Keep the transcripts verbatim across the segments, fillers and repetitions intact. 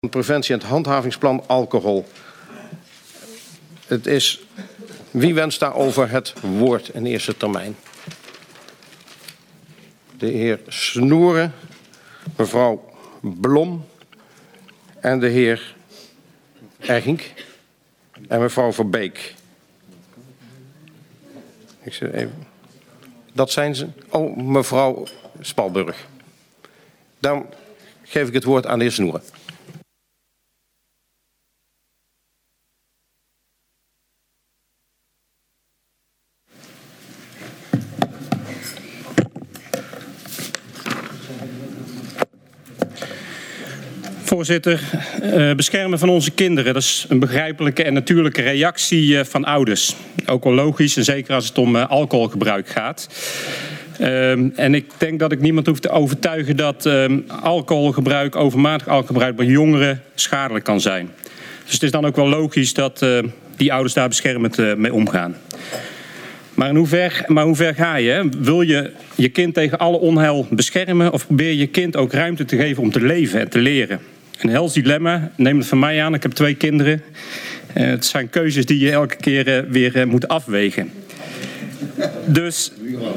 Preventie en het handhavingsplan alcohol. Het is, wie wenst daarover het woord in eerste termijn? De heer Snoeren, mevrouw Blom en de heer Ergink en mevrouw Verbeek. Ik zeg even. Dat zijn ze. Oh, mevrouw Spalburg. Dan geef ik het woord aan de heer Snoeren. Voorzitter, uh, beschermen van onze kinderen, dat is een begrijpelijke en natuurlijke reactie uh, van ouders. Ook wel logisch, en zeker als het om uh, alcoholgebruik gaat. Uh, en ik denk dat ik niemand hoef te overtuigen dat uh, alcoholgebruik, overmatig alcoholgebruik bij jongeren schadelijk kan zijn. Dus het is dan ook wel logisch dat uh, die ouders daar beschermend uh, mee omgaan. Maar, in hoe ver, maar hoe ver ga je? Hè? Wil je je kind tegen alle onheil beschermen of probeer je je kind ook ruimte te geven om te leven en te leren? Een hels dilemma, neem het van mij aan, ik heb twee kinderen. Uh, het zijn keuzes die je elke keer uh, weer uh, moet afwegen. Dus...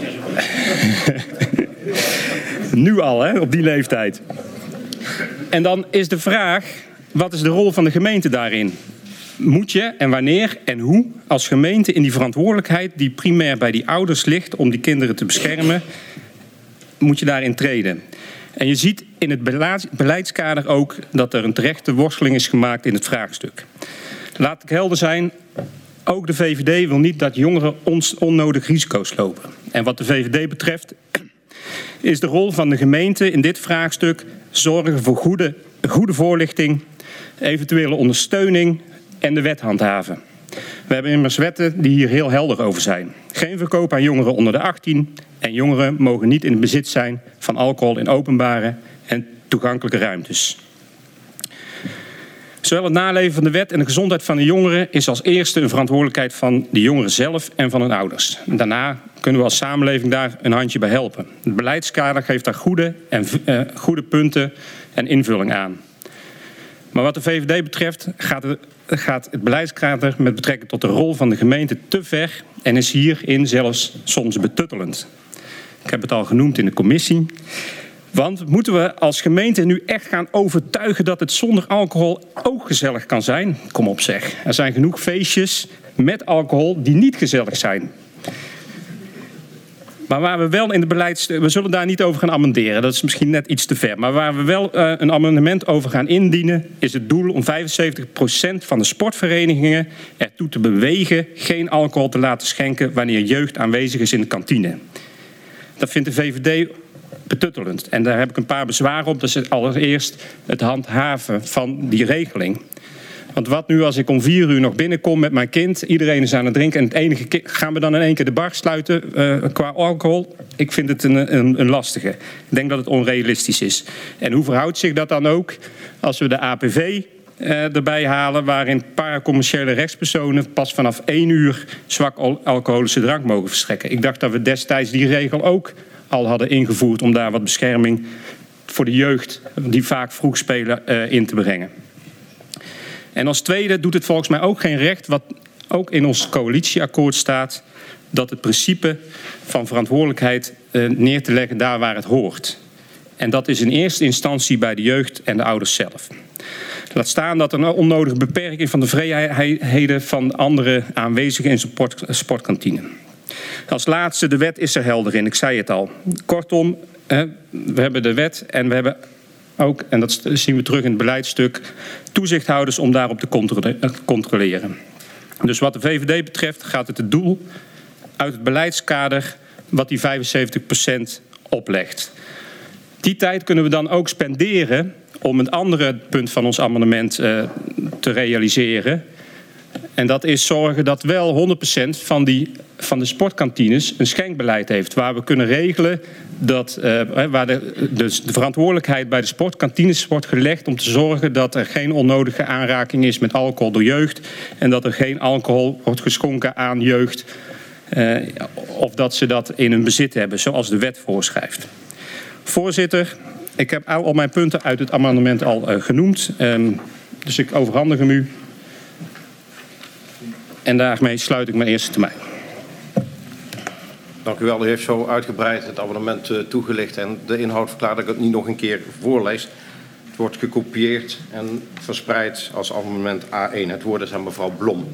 nu al, hè, op die leeftijd. En dan is de vraag, wat is de rol van de gemeente daarin? Moet je en wanneer en hoe als gemeente in die verantwoordelijkheid die primair bij die ouders ligt om die kinderen te beschermen, moet je daarin treden? En je ziet in het beleidskader ook dat er een terechte worsteling is gemaakt in het vraagstuk. Laat ik helder zijn, ook de V V D wil niet dat jongeren ons onnodig risico's lopen. En wat de V V D betreft is de rol van de gemeente in dit vraagstuk zorgen voor goede, goede voorlichting, eventuele ondersteuning en de wet handhaven. We hebben immers wetten die hier heel helder over zijn. Geen verkoop aan jongeren onder de achttien en jongeren mogen niet in het bezit zijn van alcohol in openbare en toegankelijke ruimtes. Zowel het naleven van de wet en de gezondheid van de jongeren is als eerste een verantwoordelijkheid van de jongeren zelf en van hun ouders. Daarna kunnen we als samenleving daar een handje bij helpen. Het beleidskader geeft daar goede, en, uh, goede punten en invulling aan. Maar wat de V V D betreft gaat het, gaat het beleidskader met betrekking tot de rol van de gemeente te ver en is hierin zelfs soms betuttelend. Ik heb het al genoemd in de commissie. Want moeten we als gemeente nu echt gaan overtuigen dat het zonder alcohol ook gezellig kan zijn? Kom op zeg, er zijn genoeg feestjes met alcohol die niet gezellig zijn. Maar waar we wel in het beleid, we zullen daar niet over gaan amenderen, dat is misschien net iets te ver. Maar waar we wel uh, een amendement over gaan indienen, is het doel om vijfenzeventig procent van de sportverenigingen ertoe te bewegen geen alcohol te laten schenken wanneer jeugd aanwezig is in de kantine. Dat vindt de V V D betuttelend. En daar heb ik een paar bezwaren op. Dat is allereerst het handhaven van die regeling. Want wat nu als ik om vier uur nog binnenkom met mijn kind, iedereen is aan het drinken en het enige kind, gaan we dan in één keer de bar sluiten uh, qua alcohol? Ik vind het een, een, een lastige. Ik denk dat het onrealistisch is. En hoe verhoudt zich dat dan ook als we de A P V uh, erbij halen, waarin paracommerciële rechtspersonen pas vanaf één uur zwak alcoholische drank mogen verstrekken? Ik dacht dat we destijds die regel ook al hadden ingevoerd om daar wat bescherming voor de jeugd, die vaak vroeg spelen, uh, in te brengen. En als tweede doet het volgens mij ook geen recht, wat ook in ons coalitieakkoord staat, dat het principe van verantwoordelijkheid uh, neer te leggen daar waar het hoort. En dat is in eerste instantie bij de jeugd en de ouders zelf. Laat staan dat er een onnodige beperking van de vrijheden van anderen aanwezigen in sport, sportkantine. Als laatste, de wet is er helder in, ik zei het al. Kortom, we hebben de wet en we hebben ook, en dat zien we terug in het beleidstuk, toezichthouders om daarop te controleren. Dus wat de V V D betreft gaat het het doel uit het beleidskader wat die vijfenzeventig procent oplegt. Die tijd kunnen we dan ook spenderen om een andere punt van ons amendement uh, te realiseren. En dat is zorgen dat wel honderd procent van, die, van de sportkantines een schenkbeleid heeft. Waar we kunnen regelen dat uh, waar de, dus de verantwoordelijkheid bij de sportkantines wordt gelegd om te zorgen dat er geen onnodige aanraking is met alcohol door jeugd. En dat er geen alcohol wordt geschonken aan jeugd. Uh, of dat ze dat in hun bezit hebben, zoals de wet voorschrijft. Voorzitter, ik heb al, al mijn punten uit het amendement al uh, genoemd. Um, dus ik overhandig hem u. En daarmee sluit ik mijn eerste termijn. Dank u wel. U heeft zo uitgebreid het amendement uh, toegelicht en de inhoud verklaart dat ik het niet nog een keer voorlees. Het wordt gekopieerd en verspreid als amendement A één. Het woord is aan mevrouw Blom.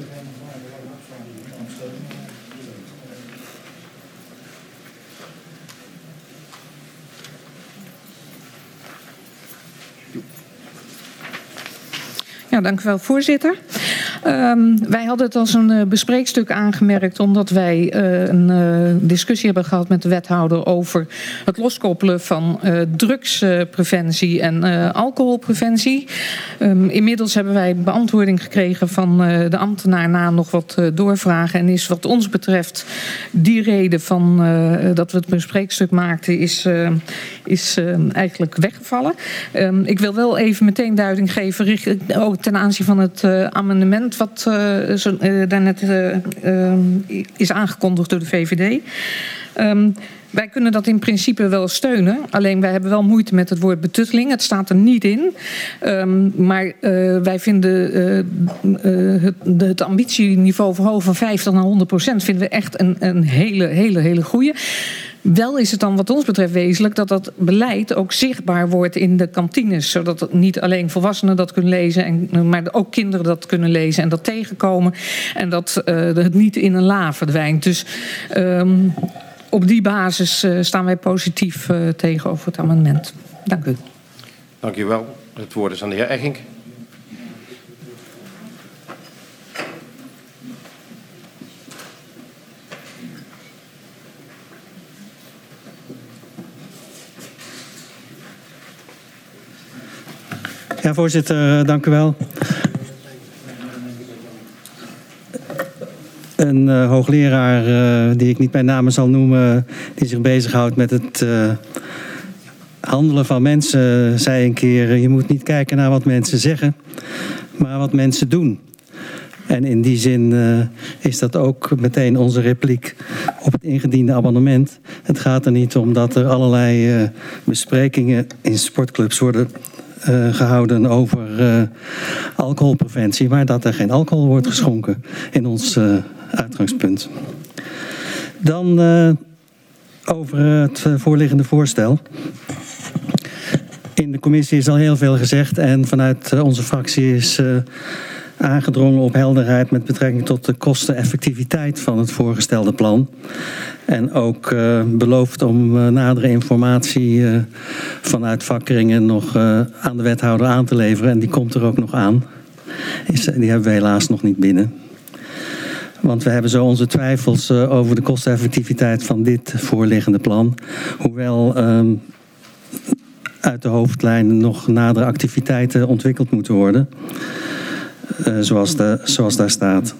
Ja, dank u wel, voorzitter. Um, wij hadden het als een uh, bespreekstuk aangemerkt omdat wij uh, een uh, discussie hebben gehad met de wethouder over het loskoppelen van uh, drugspreventie en uh, alcoholpreventie. Um, inmiddels hebben wij beantwoording gekregen van uh, de ambtenaar na nog wat uh, doorvragen en is wat ons betreft die reden van uh, dat we het bespreekstuk maakten is, uh, is uh, eigenlijk weggevallen. Um, ik wil wel even meteen duiding geven richting, oh, ten aanzien van het uh, amendement wat uh, zo, uh, daarnet uh, uh, is aangekondigd door de V V D. Um, wij kunnen dat in principe wel steunen. Alleen wij hebben wel moeite met het woord betutteling. Het staat er niet in. Um, maar uh, wij vinden uh, uh, het, het ambitieniveau verhogen van vijftig naar honderd procent vinden we echt een, een hele, hele, hele goeie. Wel is het dan wat ons betreft wezenlijk dat dat beleid ook zichtbaar wordt in de kantines. Zodat het niet alleen volwassenen dat kunnen lezen, en, maar ook kinderen dat kunnen lezen en dat tegenkomen. En dat uh, het niet in een la verdwijnt. Dus um, op die basis uh, staan wij positief uh, tegenover het amendement. Dank u. Dank u wel. Het woord is aan de heer Eggink. Ja, voorzitter, dank u wel. Een uh, hoogleraar uh, die ik niet bij name zal noemen, die zich bezighoudt met het uh, handelen van mensen, zei een keer, uh, je moet niet kijken naar wat mensen zeggen, maar wat mensen doen. En in die zin uh, is dat ook meteen onze repliek op het ingediende amendement. Het gaat er niet om dat er allerlei uh, besprekingen in sportclubs worden Uh, gehouden over uh, alcoholpreventie, maar dat er geen alcohol wordt geschonken in ons uh, uitgangspunt. Dan uh, over het voorliggende voorstel. In de commissie is al heel veel gezegd en vanuit uh, onze fractie is uh, aangedrongen op helderheid met betrekking tot de kosteneffectiviteit van het voorgestelde plan. En ook uh, beloofd om uh, nadere informatie uh, vanuit vakkeringen nog uh, aan de wethouder aan te leveren. En die komt er ook nog aan. Is, die hebben we helaas nog niet binnen. Want we hebben zo onze twijfels uh, over de kosteneffectiviteit van dit voorliggende plan. Hoewel um, uit de hoofdlijnen nog nadere activiteiten ontwikkeld moeten worden. Uh, zoals, de, zoals daar staat.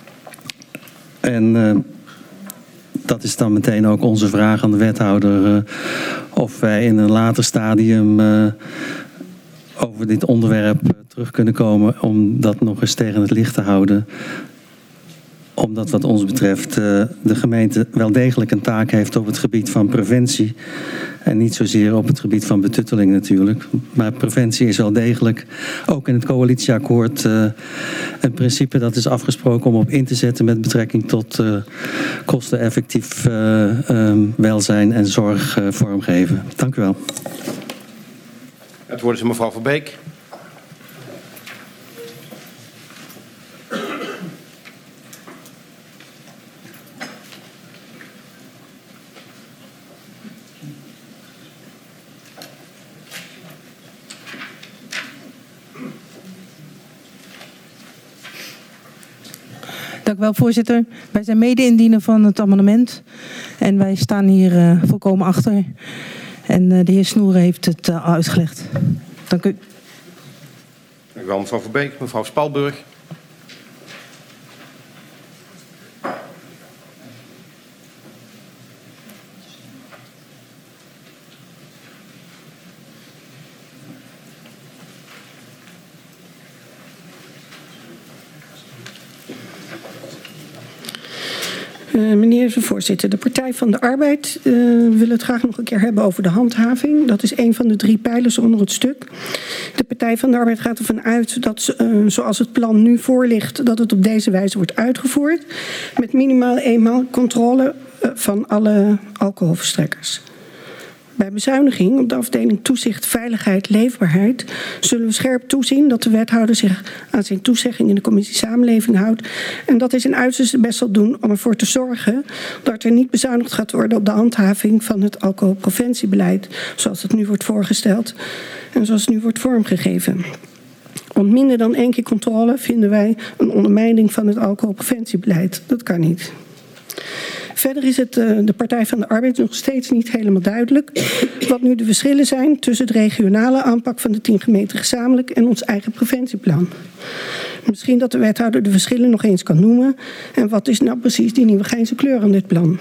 En uh, dat is dan meteen ook onze vraag aan de wethouder. Uh, of wij in een later stadium uh, over dit onderwerp uh, terug kunnen komen. Om dat nog eens tegen het licht te houden. Omdat wat ons betreft uh, de gemeente wel degelijk een taak heeft op het gebied van preventie. En niet zozeer op het gebied van betutteling natuurlijk. Maar preventie is wel degelijk, ook in het coalitieakkoord, uh, een principe dat is afgesproken om op in te zetten met betrekking tot uh, kosteneffectief uh, um, welzijn en zorg uh, vormgeven. Dank u wel. Het woord is aan mevrouw Verbeek. Dank u wel, voorzitter. Wij zijn mede-indiener van het amendement. En wij staan hier uh, volkomen achter. En uh, de heer Snoeren heeft het uh, uitgelegd. Dank u. Dank u wel, mevrouw Verbeek. Mevrouw Spalburg. Uh, meneer de voorzitter, de Partij van de Arbeid uh, wil het graag nog een keer hebben over de handhaving. Dat is een van de drie pijlers onder het stuk. De Partij van de Arbeid gaat ervan uit dat uh, zoals het plan nu voor ligt, dat het op deze wijze wordt uitgevoerd. Met minimaal eenmaal controle uh, van alle alcoholverstrekkers. Bij bezuiniging op de afdeling toezicht, veiligheid, leefbaarheid zullen we scherp toezien dat de wethouder zich aan zijn toezegging in de commissie Samenleving houdt. En dat is in uiterste best zal doen om ervoor te zorgen dat er niet bezuinigd gaat worden op de handhaving van het alcoholpreventiebeleid, zoals het nu wordt voorgesteld en zoals het nu wordt vormgegeven. Want minder dan één keer controle vinden wij een ondermijning van het alcoholpreventiebeleid. Dat kan niet. Verder is het uh, de Partij van de Arbeid nog steeds niet helemaal duidelijk wat nu de verschillen zijn tussen de regionale aanpak van de tien gemeenten gezamenlijk en ons eigen preventieplan. Misschien dat de wethouder de verschillen nog eens kan noemen en wat is nou precies die nieuwe grijze kleur aan dit plan.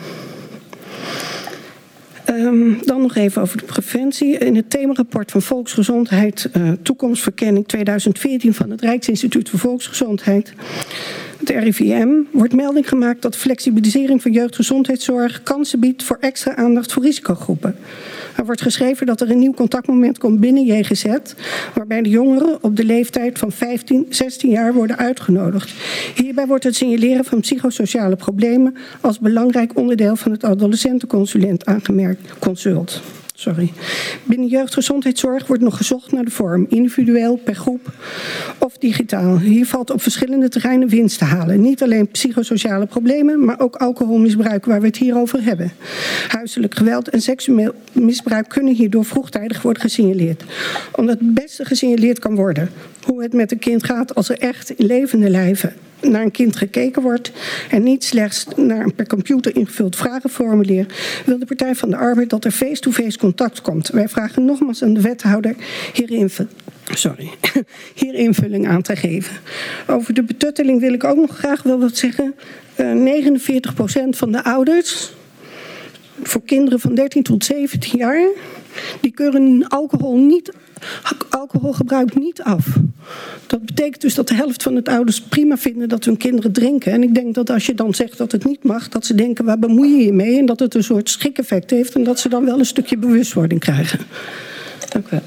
Um, dan nog even over de preventie. In het themarapport van Volksgezondheid, uh, toekomstverkenning tweeduizend veertien van het Rijksinstituut voor Volksgezondheid, het R I V M, wordt melding gemaakt dat flexibilisering van jeugdgezondheidszorg kansen biedt voor extra aandacht voor risicogroepen. Er wordt geschreven dat er een nieuw contactmoment komt binnen J G Z, waarbij de jongeren op de leeftijd van vijftien, zestien jaar worden uitgenodigd. Hierbij wordt het signaleren van psychosociale problemen als belangrijk onderdeel van het adolescentenconsulent aangemerkt. Consult. Sorry. Binnen jeugdgezondheidszorg wordt nog gezocht naar de vorm, individueel, per groep of digitaal. Hier valt op verschillende terreinen winst te halen. Niet alleen psychosociale problemen, maar ook alcoholmisbruik waar we het hier over hebben. Huiselijk geweld en seksueel misbruik kunnen hierdoor vroegtijdig worden gesignaleerd. Omdat het beste gesignaleerd kan worden hoe het met een kind gaat als er echt in levende lijven naar een kind gekeken wordt en niet slechts naar een per computer ingevuld vragenformulier, wil de Partij van de Arbeid dat er face-to-face contact komt. Wij vragen nogmaals aan de wethouder hier, inv- sorry, hier invulling aan te geven. Over de betutteling wil ik ook nog graag wel wat zeggen. Uh, negenenveertig procent van de ouders voor kinderen van dertien tot zeventien jaar, die keuren alcohol niet alcoholgebruik niet af. Dat betekent dus dat de helft van het ouders prima vinden dat hun kinderen drinken. En ik denk dat als je dan zegt dat het niet mag, dat ze denken waar bemoei je je mee en dat het een soort schrik-effect heeft en dat ze dan wel een stukje bewustwording krijgen. Dank u wel.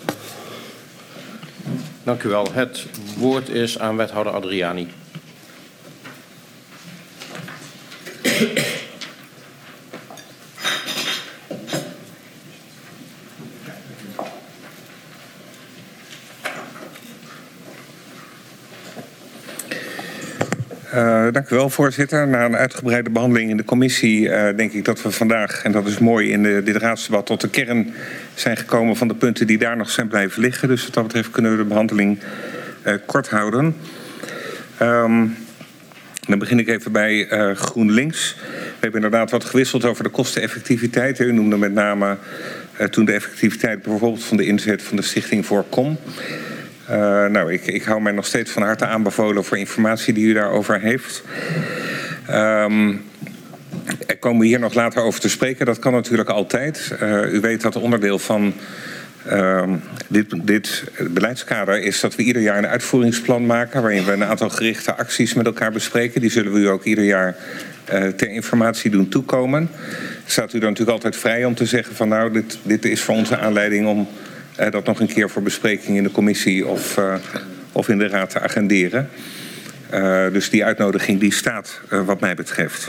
Dank u wel. Het woord is aan wethouder Adriani. Uh, dank u wel, voorzitter. Na een uitgebreide behandeling in de commissie uh, denk ik dat we vandaag, en dat is mooi in de, dit raadsdebat, tot de kern zijn gekomen van de punten die daar nog zijn blijven liggen. Dus wat dat betreft kunnen we de behandeling uh, kort houden. Um, dan begin ik even bij uh, GroenLinks. We hebben inderdaad wat gewisseld over de kosteneffectiviteit. U noemde met name uh, toen de effectiviteit bijvoorbeeld van de inzet van de Stichting Voorkom. Uh, nou, ik, ik hou mij nog steeds van harte aanbevolen voor informatie die u daarover heeft. Um, er komen we hier nog later over te spreken. Dat kan natuurlijk altijd. Uh, u weet dat onderdeel van uh, dit, dit beleidskader is dat we ieder jaar een uitvoeringsplan maken, waarin we een aantal gerichte acties met elkaar bespreken. Die zullen we u ook ieder jaar uh, ter informatie doen toekomen. Staat u dan natuurlijk altijd vrij om te zeggen van nou, dit, dit is voor onze aanleiding om Uh, dat nog een keer voor bespreking in de commissie of, uh, of in de raad te agenderen. Uh, dus die uitnodiging die staat uh, wat mij betreft.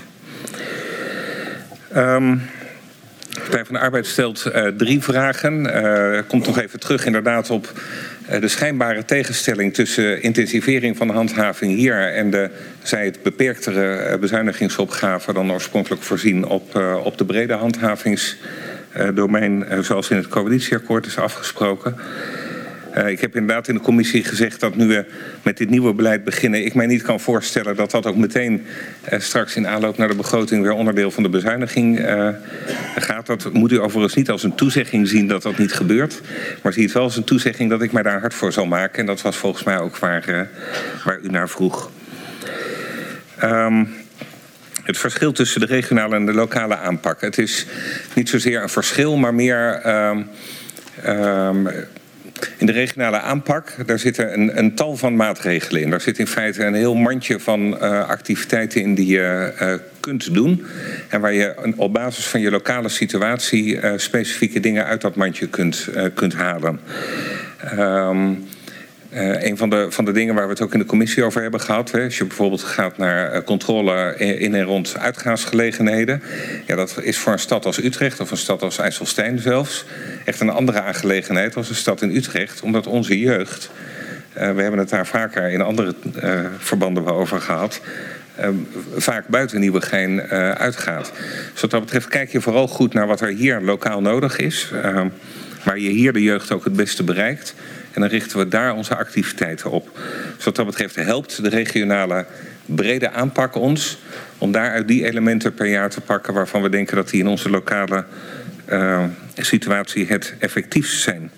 Um, de Partij van de Arbeid stelt uh, drie vragen. Uh, komt nog even terug inderdaad op uh, de schijnbare tegenstelling tussen intensivering van de handhaving hier en de, zij het beperktere uh, bezuinigingsopgave dan oorspronkelijk voorzien op, uh, op de brede handhavings. Uh, domein uh, zoals in het coalitieakkoord is afgesproken. Uh, ik heb inderdaad in de commissie gezegd dat nu we met dit nieuwe beleid beginnen, ik mij niet kan voorstellen dat dat ook meteen uh, straks in aanloop naar de begroting weer onderdeel van de bezuiniging uh, gaat. Dat moet u overigens niet als een toezegging zien dat dat niet gebeurt, maar zie het wel als een toezegging dat ik mij daar hard voor zal maken. En dat was volgens mij ook waar, uh, waar u naar vroeg. Um, Het verschil tussen de regionale en de lokale aanpak. Het is niet zozeer een verschil, maar meer Um, um, In de regionale aanpak, daar zitten een, een tal van maatregelen in. Daar zit in feite een heel mandje van uh, activiteiten in die je uh, kunt doen. En waar je op basis van je lokale situatie uh, specifieke dingen uit dat mandje kunt, uh, kunt halen. Um, Uh, een van de, van de dingen waar we het ook in de commissie over hebben gehad. Hè, als je bijvoorbeeld gaat naar uh, controle in en rond uitgaansgelegenheden. Ja, dat is voor een stad als Utrecht of een stad als IJsselstein zelfs echt een andere aangelegenheid als een stad in Utrecht. Omdat onze jeugd, uh, we hebben het daar vaker in andere uh, verbanden wel over gehad, Uh, vaak buiten Nieuwegein uh, uitgaat. Dus wat dat betreft kijk je vooral goed naar wat er hier lokaal nodig is. Uh, waar je hier de jeugd ook het beste bereikt. En dan richten we daar onze activiteiten op. Dus wat dat betreft helpt de regionale brede aanpak ons om daaruit die elementen per jaar te pakken waarvan we denken dat die in onze lokale uh, situatie het effectiefst zijn.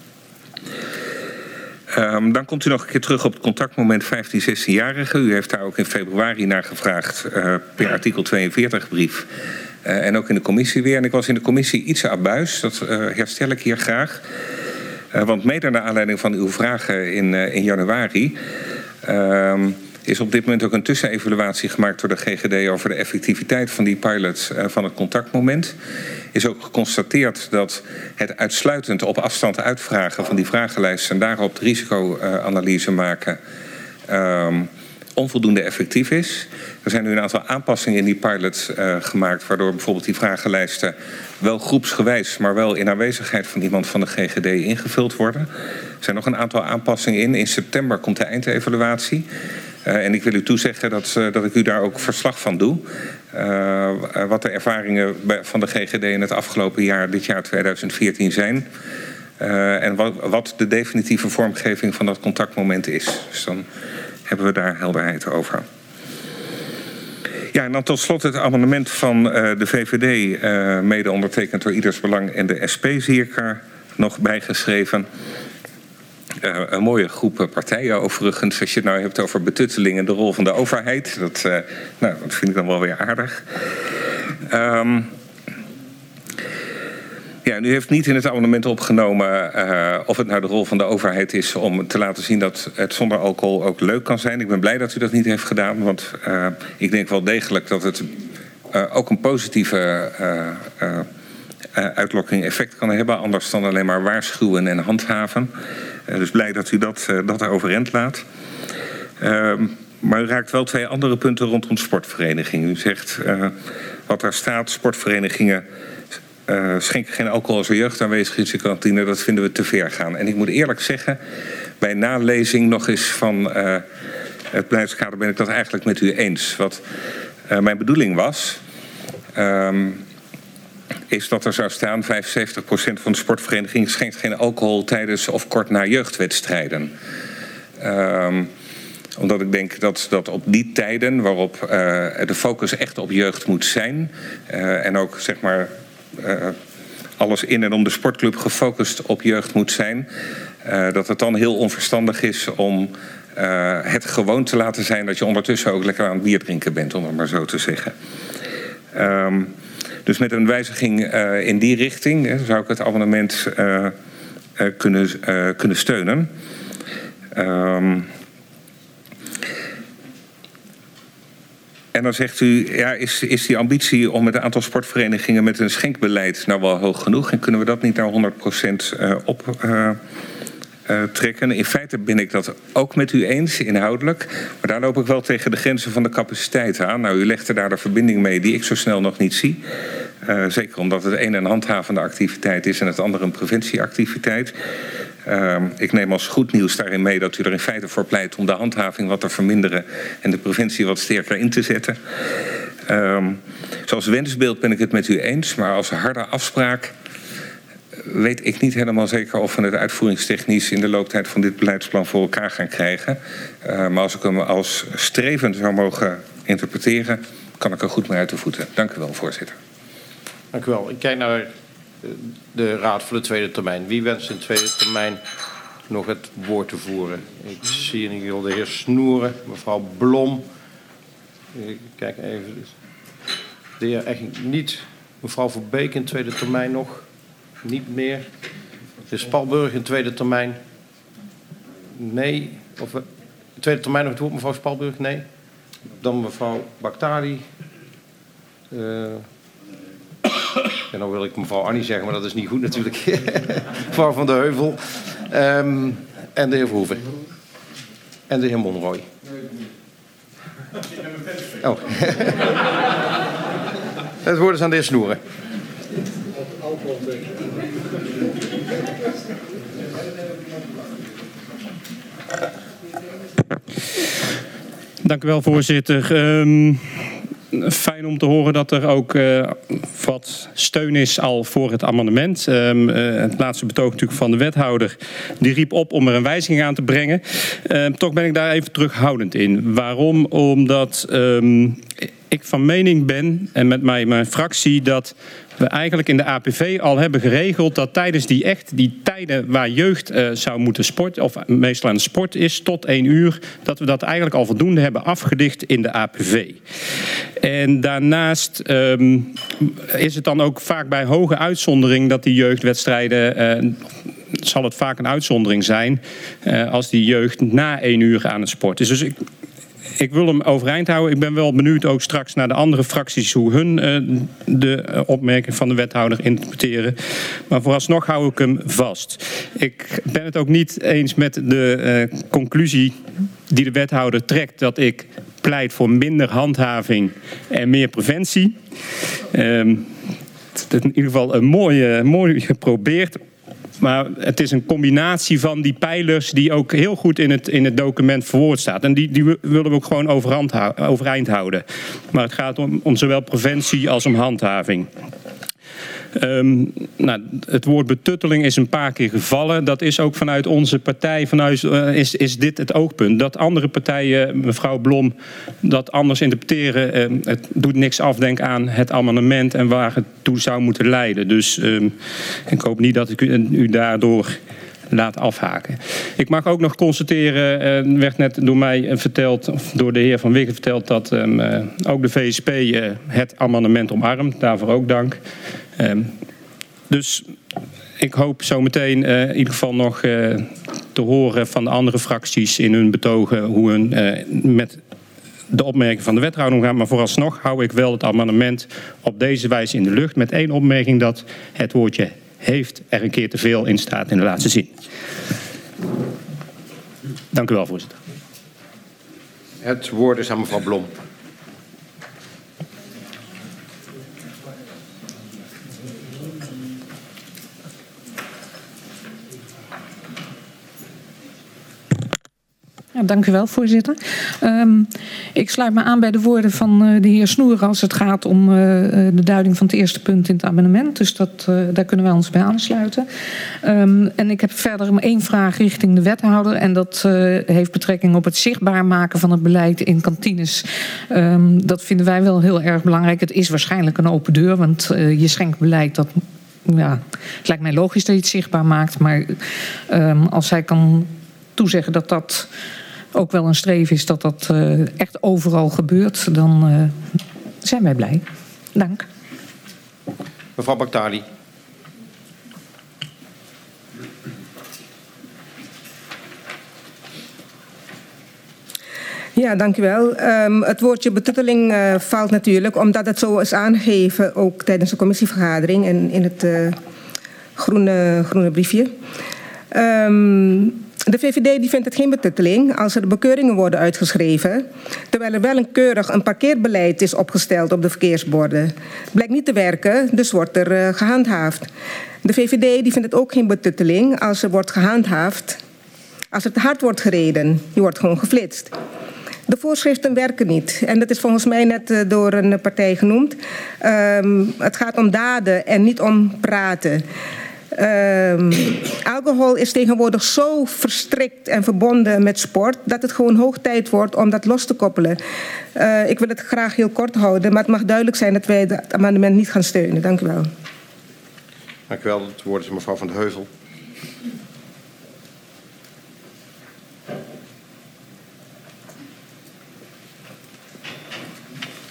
Um, dan komt u nog een keer terug op het contactmoment vijftien zestienjarigen. U heeft daar ook in februari naar gevraagd uh, per artikel tweeënveertig brief. Uh, en ook in de commissie weer. En ik was in de commissie iets abuis, dat uh, herstel ik hier graag. Uh, want mede naar aanleiding van uw vragen in, uh, in januari Uh, is op dit moment ook een tussenevaluatie gemaakt door de G G D over de effectiviteit van die pilot uh, van het contactmoment. Is ook geconstateerd dat het uitsluitend op afstand uitvragen van die vragenlijst en daarop de risicoanalyse maken uh, onvoldoende effectief is. Er zijn nu een aantal aanpassingen in die pilot uh, gemaakt, waardoor bijvoorbeeld die vragenlijsten wel groepsgewijs, maar wel in aanwezigheid van iemand van de G G D ingevuld worden. Er zijn nog een aantal aanpassingen in. In september komt de eindevaluatie. Uh, en ik wil u toezeggen dat, uh, dat ik u daar ook verslag van doe. Uh, wat de ervaringen bij, van de G G D in het afgelopen jaar, dit jaar tweeduizend veertien, zijn. Uh, en wat, wat de definitieve vormgeving van dat contactmoment is. Dus dan hebben we daar helderheid over. Ja, en dan tot slot het amendement van uh, de V V D, uh, mede ondertekend door Ieders Belang en de S P, zie ik er nog bijgeschreven. Uh, een mooie groep partijen overigens. Als je het nou hebt over betutteling en de rol van de overheid. Dat, uh, nou, dat vind ik dan wel weer aardig. Um, ja, en u heeft niet in het amendement opgenomen uh, of het nou de rol van de overheid is om te laten zien dat het zonder alcohol ook leuk kan zijn. Ik ben blij dat u dat niet heeft gedaan, want uh, ik denk wel degelijk dat het uh, ook een positieve uh, uh, uh, uitlokking effect kan hebben. Anders dan alleen maar waarschuwen en handhaven. Uh, dus blij dat u dat, uh, dat overeind laat. Uh, maar u raakt wel twee andere punten rondom sportverenigingen. U zegt uh, wat daar staat, sportverenigingen Uh, schenken geen alcohol als er jeugd aanwezig is in de kantine, dat vinden we te ver gaan. En ik moet eerlijk zeggen, bij nalezing nog eens van uh, het beleidskader ben ik dat eigenlijk met u eens. Wat uh, mijn bedoeling was, um, is dat er zou staan vijfenzeventig procent van de sportvereniging schenkt geen alcohol tijdens of kort na jeugdwedstrijden. Um, Omdat ik denk dat, dat op die tijden waarop uh, de focus echt op jeugd moet zijn uh, en ook zeg maar Uh, alles in en om de sportclub gefocust op jeugd moet zijn, Uh, dat het dan heel onverstandig is om uh, het gewoon te laten zijn dat je ondertussen ook lekker aan het bier drinken bent, om het maar zo te zeggen. Um, dus met een wijziging uh, in die richting hè, zou ik het amendement uh, uh, kunnen, uh, kunnen steunen. Um, En dan zegt u, ja, is, is die ambitie om het aantal sportverenigingen met een schenkbeleid nou wel hoog genoeg? En kunnen we dat niet naar honderd procent uh, op uh, uh, trekken? In feite ben ik dat ook met u eens, inhoudelijk. Maar daar loop ik wel tegen de grenzen van de capaciteit aan. Nou, u legde daar de verbinding mee die ik zo snel nog niet zie. Uh, zeker omdat het een een handhavende activiteit is en het andere een preventieactiviteit. Uh, ik neem als goed nieuws daarin mee dat u er in feite voor pleit om de handhaving wat te verminderen en de preventie wat sterker in te zetten. Uh, zoals wensbeeld ben ik het met u eens, maar als harde afspraak weet ik niet helemaal zeker of we het uitvoeringstechnisch in de looptijd van dit beleidsplan voor elkaar gaan krijgen. Uh, maar als ik hem als strevend zou mogen interpreteren, kan ik er goed mee uit de voeten. Dank u wel, voorzitter. Dank u wel. Ik kijk naar de Raad voor de tweede termijn. Wie wenst in de tweede termijn nog het woord te voeren? Ik zie in ieder geval de heer Snoeren, mevrouw Blom. Ik kijk even. De heer eigenlijk niet. Mevrouw Verbeek in tweede termijn nog. Niet meer. De heer Spalburg in tweede termijn. nee. Of, uh, de tweede termijn nog het woord, mevrouw Spalburg? Nee. Dan mevrouw Bakhtari. Uh, en dan wil ik mevrouw Annie zeggen, maar dat is niet goed natuurlijk. Mevrouw Van de Heuvel. Um, en de heer Verhoeven. En de heer Monroy. Oh. Het woord is aan de heer Snoeren. Dank u wel, voorzitter. Um, fijn om te horen dat er ook uh, wat steun is al voor het amendement. Um, uh, het laatste betoog natuurlijk van de wethouder. Die riep op om er een wijziging aan te brengen. Uh, toch ben ik daar even terughoudend in. Waarom? Omdat um, ik van mening ben, en met mij mijn fractie, dat we eigenlijk in de A P V al hebben geregeld dat tijdens die echt die tijden waar jeugd uh, zou moeten sporten, of meestal aan de sport is, tot één uur, dat we dat eigenlijk al voldoende hebben afgedicht in de A P V. En daarnaast um, is het dan ook vaak bij hoge uitzondering dat die jeugdwedstrijden, uh, zal het vaak een uitzondering zijn, uh, als die jeugd na één uur aan het sport is. Dus ik, Ik wil hem overeind houden. Ik ben wel benieuwd ook straks naar de andere fracties hoe hun uh, de opmerking van de wethouder interpreteren. Maar vooralsnog hou ik hem vast. Ik ben het ook niet eens met de uh, conclusie die de wethouder trekt dat ik pleit voor minder handhaving en meer preventie. Um, het is in ieder geval een mooie, mooi geprobeerd. Maar het is een combinatie van die pijlers die ook heel goed in het, in het document verwoord staat. En die, die willen we ook gewoon overhand, overeind houden. Maar het gaat om, om zowel preventie als om handhaving. Um, nou, het woord betutteling is een paar keer gevallen. Dat is ook vanuit onze partij, vanuit, uh, is, is dit het oogpunt. Dat andere partijen, mevrouw Blom, dat anders interpreteren. Uh, het doet niks afdenken aan het amendement en waar het toe zou moeten leiden. Dus um, ik hoop niet dat ik u, u daardoor laat afhaken. Ik mag ook nog constateren, er uh, werd net door mij verteld, of door de heer Van Wiggen verteld, dat um, uh, ook de V S P uh, het amendement omarmt. Daarvoor ook dank. Um, dus ik hoop zometeen uh, in ieder geval nog uh, te horen van de andere fracties in hun betogen hoe hun uh, met de opmerking van de wethouder omgaan. Maar vooralsnog hou ik wel het amendement op deze wijze in de lucht met één opmerking dat het woordje heeft er een keer te veel in staat in de laatste zin. Dank u wel, voorzitter. Het woord is aan mevrouw Blom. Ja, dank u wel, voorzitter. Um, ik sluit me aan bij de woorden van uh, de heer Snoeren als het gaat om uh, de duiding van het eerste punt in het amendement. Dus dat, uh, daar kunnen wij ons bij aansluiten. Um, en ik heb verder één vraag richting de wethouder. En dat uh, heeft betrekking op het zichtbaar maken van het beleid in kantines. Um, dat vinden wij wel heel erg belangrijk. Het is waarschijnlijk een open deur, want uh, je schenkbeleid, dat, ja, het lijkt mij logisch dat je het zichtbaar maakt. Maar um, als hij kan toezeggen dat dat ook wel een streven is, dat dat uh, echt overal gebeurt, dan uh, zijn wij blij. Dank. Mevrouw Bakhtari. Ja, dank u wel. Um, het woordje betutteling uh, valt natuurlijk omdat het zo is aangegeven ook tijdens de commissievergadering en in het uh, groene, groene briefje. Um, De V V D die vindt het geen betutteling als er bekeuringen worden uitgeschreven, terwijl er wel een keurig een parkeerbeleid is opgesteld op de verkeersborden. Blijkt niet te werken, dus wordt er uh, gehandhaafd. De V V D die vindt het ook geen betutteling als er wordt gehandhaafd, als er te hard wordt gereden. Je wordt gewoon geflitst. De voorschriften werken niet. En dat is volgens mij net uh, door een partij genoemd. Um, het gaat om daden en niet om praten. Um, alcohol is tegenwoordig zo verstrikt en verbonden met sport dat het gewoon hoog tijd wordt om dat los te koppelen. Uh, ik wil het graag heel kort houden, maar het mag duidelijk zijn dat wij het amendement niet gaan steunen. Dank u wel. Dank u wel. Het woord is aan mevrouw Van de Heuvel.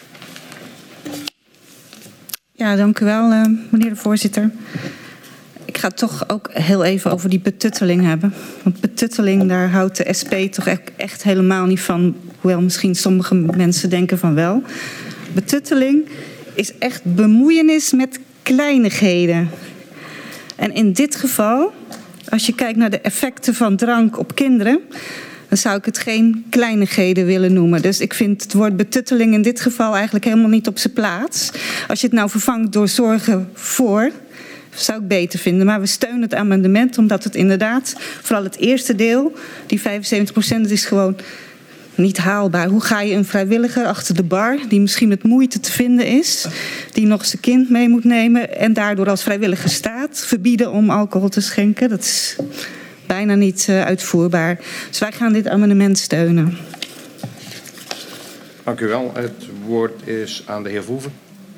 Ja, dank u wel, uh, meneer de voorzitter. Ik ga het toch ook heel even over die betutteling hebben. Want betutteling, daar houdt de S P toch echt, echt helemaal niet van. Hoewel misschien sommige mensen denken van wel. Betutteling is echt bemoeienis met kleinigheden. En in dit geval, als je kijkt naar de effecten van drank op kinderen, dan zou ik het geen kleinigheden willen noemen. Dus ik vind het woord betutteling in dit geval eigenlijk helemaal niet op zijn plaats. Als je het nou vervangt door zorgen voor, zou ik beter vinden. Maar we steunen het amendement omdat het inderdaad, vooral het eerste deel, die vijfenzeventig procent is gewoon niet haalbaar. Hoe ga je een vrijwilliger achter de bar, die misschien met moeite te vinden is, die nog zijn kind mee moet nemen en daardoor als vrijwilliger staat, verbieden om alcohol te schenken? Dat is bijna niet uh, uitvoerbaar. Dus wij gaan dit amendement steunen. Dank u wel. Het woord is aan de heer Verhoeven.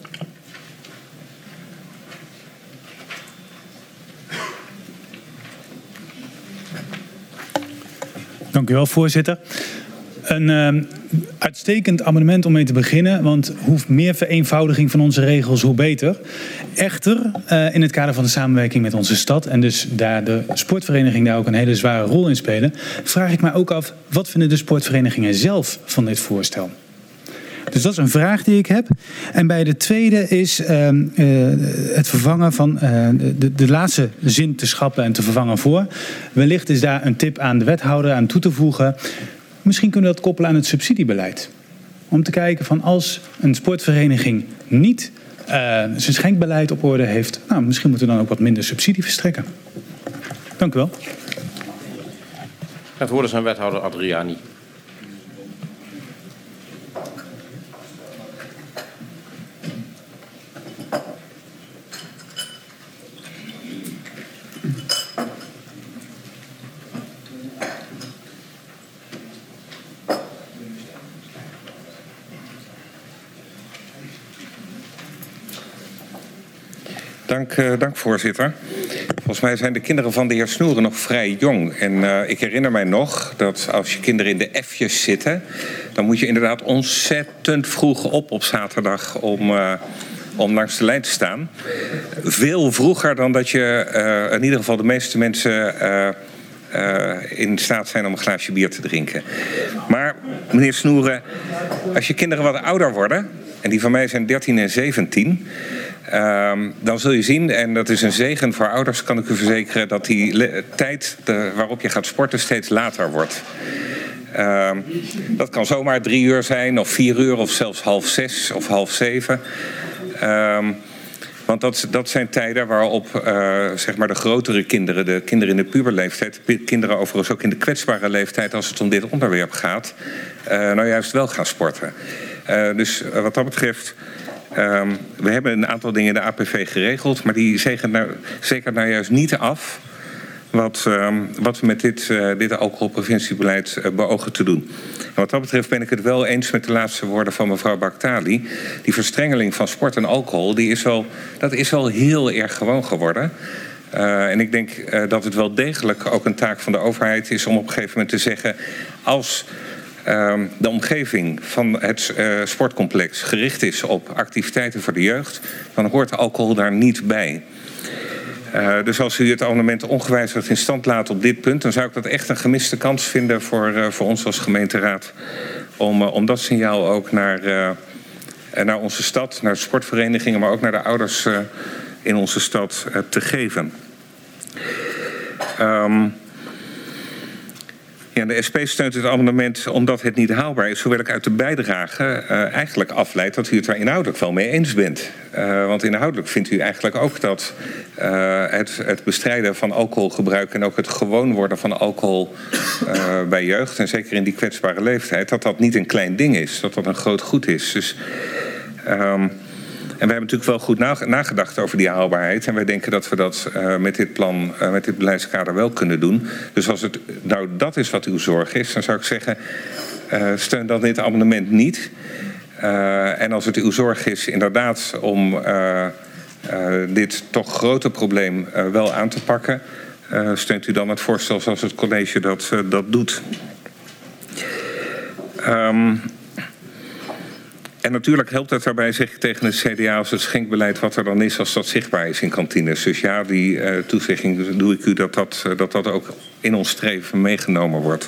Dank u wel, voorzitter. Een uh, uitstekend amendement om mee te beginnen, want hoe meer vereenvoudiging van onze regels, hoe beter. Echter, uh, in het kader van de samenwerking met onze stad en dus daar de sportverenigingen daar ook een hele zware rol in spelen, vraag ik mij ook af, wat vinden de sportverenigingen zelf van dit voorstel? Dus dat is een vraag die ik heb. En bij de tweede is uh, uh, het vervangen van uh, de, de laatste zin te schrappen en te vervangen voor. Wellicht is daar een tip aan de wethouder aan toe te voegen. Misschien kunnen we dat koppelen aan het subsidiebeleid. Om te kijken van als een sportvereniging niet uh, zijn schenkbeleid op orde heeft, nou, misschien moeten we dan ook wat minder subsidie verstrekken. Dank u wel. Het woord is aan wethouder Adriani. Dank, uh, dank voorzitter. Volgens mij zijn de kinderen van de heer Snoeren nog vrij jong. En uh, ik herinner mij nog dat als je kinderen in de F'jes zitten, dan moet je inderdaad ontzettend vroeg op op zaterdag om, uh, om langs de lijn te staan. Veel vroeger dan dat je uh, in ieder geval de meeste mensen uh, uh, in staat zijn om een glaasje bier te drinken. Maar meneer Snoeren, als je kinderen wat ouder worden, en die van mij zijn dertien en zeventien... Um, dan zul je zien, en dat is een zegen voor ouders, kan ik u verzekeren, dat die le- tijd de, waarop je gaat sporten steeds later wordt. Um, dat kan zomaar drie uur zijn, of vier uur, of zelfs half zes of half zeven. Um, want dat, dat zijn tijden waarop uh, zeg maar de grotere kinderen, de kinderen in de puberleeftijd, kinderen overigens ook in de kwetsbare leeftijd als het om dit onderwerp gaat, uh, nou juist wel gaan sporten. Uh, dus uh, wat dat betreft, Um, we hebben een aantal dingen in de A P V geregeld, maar die zegenen nou, zeker nou juist niet af wat, um, wat we met dit, uh, dit alcoholpreventiebeleid uh, beogen te doen. En wat dat betreft ben ik het wel eens met de laatste woorden van mevrouw Baktali. Die verstrengeling van sport en alcohol, die is wel, dat is wel heel erg gewoon geworden. Uh, en ik denk uh, dat het wel degelijk ook een taak van de overheid is om op een gegeven moment te zeggen, als Uh, de omgeving van het uh, sportcomplex gericht is op activiteiten voor de jeugd, dan hoort alcohol daar niet bij. Uh, dus als u het amendement ongewijzigd in stand laat op dit punt, dan zou ik dat echt een gemiste kans vinden voor, uh, voor ons als gemeenteraad. Om, uh, om dat signaal ook naar, uh, naar onze stad, naar de sportverenigingen, maar ook naar de ouders uh, in onze stad uh, te geven. Um, Ja, de S P steunt het amendement omdat het niet haalbaar is, hoewel ik uit de bijdrage uh, eigenlijk afleid dat u het daar inhoudelijk wel mee eens bent. Uh, want inhoudelijk vindt u eigenlijk ook dat uh, het, het bestrijden van alcoholgebruik en ook het gewoon worden van alcohol uh, bij jeugd, en zeker in die kwetsbare leeftijd, dat dat niet een klein ding is, dat dat een groot goed is. Dus, um, En we hebben natuurlijk wel goed nagedacht over die haalbaarheid. En wij denken dat we dat uh, met dit plan, uh, met dit beleidskader wel kunnen doen. Dus als het nou dat is wat uw zorg is, dan zou ik zeggen, uh, steun dan dit amendement niet. Uh, en als het uw zorg is inderdaad om uh, uh, dit toch grote probleem uh, wel aan te pakken, uh, steunt u dan het voorstel zoals het college dat, uh, dat doet. Um, En natuurlijk helpt het daarbij, zeg ik tegen het C D A, als het schenkbeleid wat er dan is, als dat zichtbaar is in kantines. Dus ja, die uh, toezegging doe ik u dat dat, uh, dat dat ook in ons streven meegenomen wordt.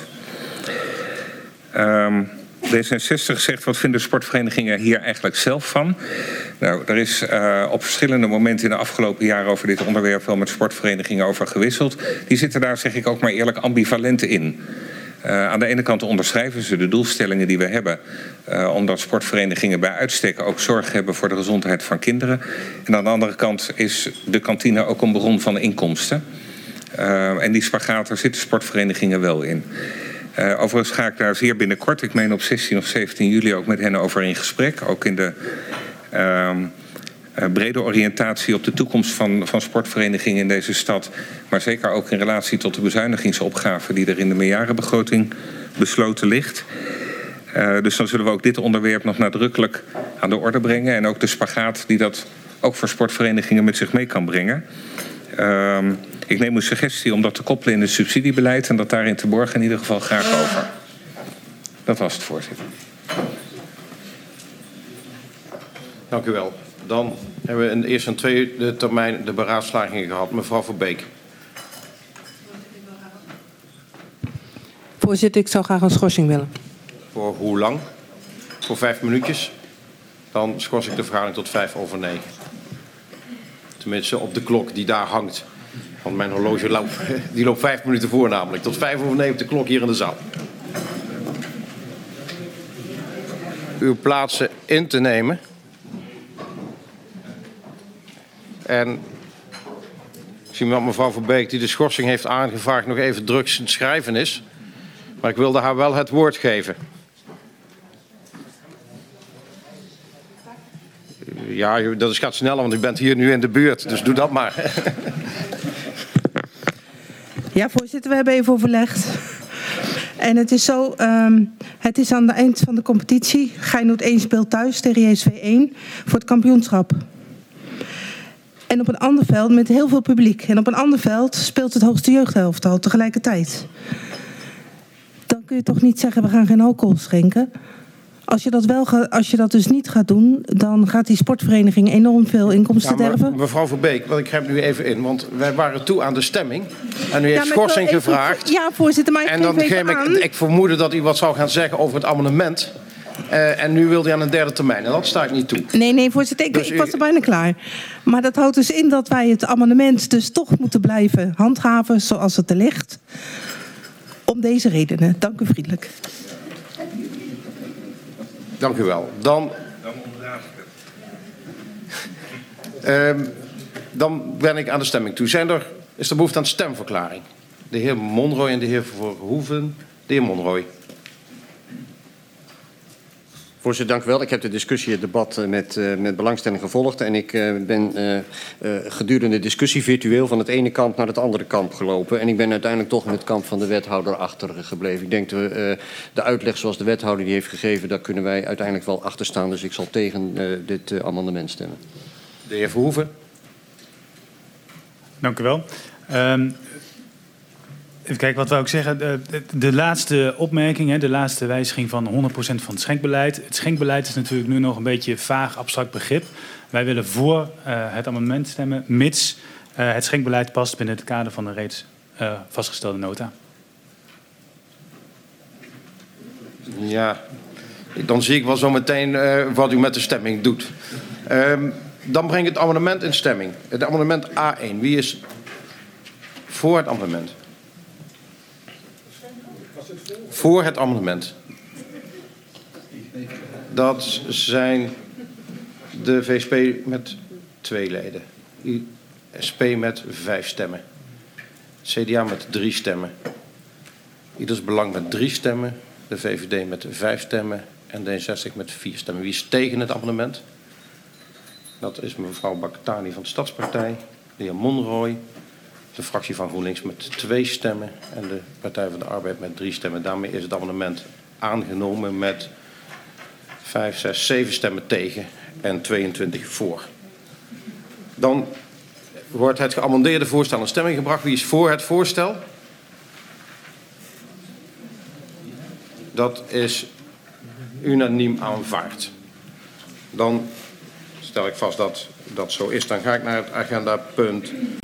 Um, D zesenzestig zegt, wat vinden sportverenigingen hier eigenlijk zelf van? Nou, er is uh, op verschillende momenten in de afgelopen jaren over dit onderwerp wel met sportverenigingen over gewisseld. Die zitten daar, zeg ik ook maar eerlijk, ambivalent in. Uh, aan de ene kant onderschrijven ze de doelstellingen die we hebben, uh, omdat sportverenigingen bij uitstek ook zorg hebben voor de gezondheid van kinderen. En aan de andere kant is de kantine ook een bron van inkomsten. Uh, en die spagaat, daar zitten sportverenigingen wel in. Uh, overigens ga ik daar zeer binnenkort, ik meen op zestien of zeventien juli, ook met hen over in gesprek. Ook in de uh, uh, brede oriëntatie op de toekomst van, van sportverenigingen in deze stad. Maar zeker ook in relatie tot de bezuinigingsopgave die er in de meerjarenbegroting besloten ligt. Uh, dus dan zullen we ook dit onderwerp nog nadrukkelijk aan de orde brengen. En ook de spagaat die dat ook voor sportverenigingen met zich mee kan brengen. Uh, ik neem uw suggestie om dat te koppelen in het subsidiebeleid en dat daarin te borgen in ieder geval graag over. Dat was het, voorzitter. Dank u wel. Dan hebben we in de eerste en tweede termijn de beraadslagingen gehad. Mevrouw Verbeek. Voorzitter, ik zou graag een schorsing willen. Voor hoe lang? Voor vijf minuutjes. Dan schors ik de vergadering tot vijf over negen. Tenminste op de klok die daar hangt. Want mijn horloge loopt, die loopt vijf minuten voor namelijk. Tot vijf over negen op de klok hier in de zaal. Uw plaatsen in te nemen. En ik zie mevrouw Verbeek die de schorsing heeft aangevraagd nog even druk aan het schrijven is. Maar ik wilde haar wel het woord geven. Ja, dat gaat sneller, want u bent hier nu in de buurt. Dus doe dat maar. Ja, voorzitter, we hebben even overlegd. En het is zo, um, het is aan het eind van de competitie. Feyenoord één speelt thuis tegen J S V één voor het kampioenschap. En op een ander veld met heel veel publiek. En op een ander veld speelt het hoogste jeugdhelftal tegelijkertijd. Dan kun je toch niet zeggen, we gaan geen alcohol schenken. Als je dat, wel ga, als je dat dus niet gaat doen, dan gaat die sportvereniging enorm veel inkomsten ja, derven. Mevrouw Verbeek, want ik grijp nu even in, want wij waren toe aan de stemming. En u heeft ja, schorsing even, gevraagd. Ja, voorzitter, maar ik en dan geef ik, ik vermoedde dat u wat zou gaan zeggen over het amendement. Uh, en nu wilde hij aan een derde termijn. En dat sta ik niet toe. Nee, nee, voorzitter, ik, dus ik was er bijna klaar. Maar dat houdt dus in dat wij het amendement dus toch moeten blijven handhaven zoals het er ligt. Om deze redenen. Dank u vriendelijk. Dank u wel. Dan, uh, dan ben ik aan de stemming toe. Zijn er, is er behoefte aan stemverklaring? De heer Monroy en de heer Verhoeven. De heer Monroy. Voorzitter, dank u wel. Ik heb de discussie, het debat met, uh, met belangstelling gevolgd. En ik uh, ben uh, uh, gedurende de discussie virtueel van het ene kamp naar het andere kamp gelopen. En ik ben uiteindelijk toch in het kamp van de wethouder achtergebleven. Ik denk dat uh, de uitleg zoals de wethouder die heeft gegeven, daar kunnen wij uiteindelijk wel achter staan. Dus ik zal tegen uh, dit uh, amendement stemmen. De heer Verhoeven. Dank u wel. Um, Even kijken, wat wou ik zeggen? De, de, de laatste opmerking, hè, de laatste wijziging van honderd procent van het schenkbeleid. Het schenkbeleid is natuurlijk nu nog een beetje een vaag, abstract begrip. Wij willen voor uh, het amendement stemmen, mits uh, het schenkbeleid past binnen het kader van de reeds uh, vastgestelde nota. Ja, dan zie ik wel zo meteen uh, wat u met de stemming doet. Um, dan breng ik het amendement in stemming. Het amendement A één. Wie is voor het amendement? Voor het amendement. Dat zijn de V S P met twee leden. S P met vijf stemmen. C D A met drie stemmen. Ieders Belang met drie stemmen. De V V D met vijf stemmen. En D zesenzestig met vier stemmen. Wie is tegen het amendement? Dat is mevrouw Baktani van de Stadspartij. De heer Monroy. De fractie van GroenLinks met twee stemmen en de Partij van de Arbeid met drie stemmen. Daarmee is het amendement aangenomen met vijf, zes, zeven stemmen tegen en tweeëntwintig voor. Dan wordt het geamendeerde voorstel in stemming gebracht. Wie is voor het voorstel? Dat is unaniem aanvaard. Dan stel ik vast dat dat zo is. Dan ga ik naar het agendapunt